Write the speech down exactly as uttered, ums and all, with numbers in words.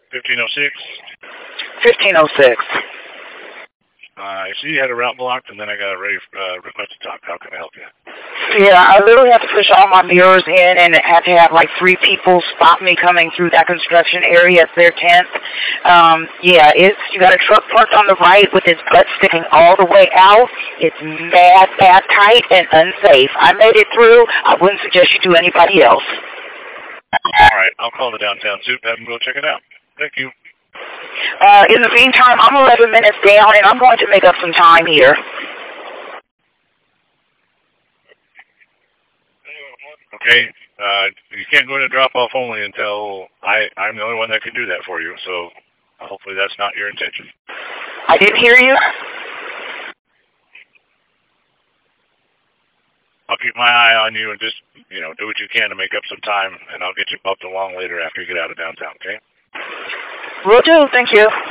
fifteen oh six? fifteen oh six. Uh, I see you had a route blocked, and then I got a ready, uh, request to talk. How can I help you? Yeah, I literally have to push all my mirrors in and have to have like three people stop me coming through that construction area at their tent. Um, yeah, it's, you got a truck parked on the right with its butt sticking all the way out. It's mad, bad tight and unsafe. I made it through. I wouldn't suggest you do anybody else. All right, I'll call the downtown soup, have them go check it out. Thank you. Uh, in the meantime, I'm eleven minutes down, and I'm going to make up some time here. Okay, uh, you can't go to drop-off only until I, I'm the only one that can do that for you, so hopefully that's not your intention. I didn't hear you. I'll keep my eye on you and just, you know, do what you can to make up some time, and I'll get you bumped along later after you get out of downtown, okay? Will do. Thank you.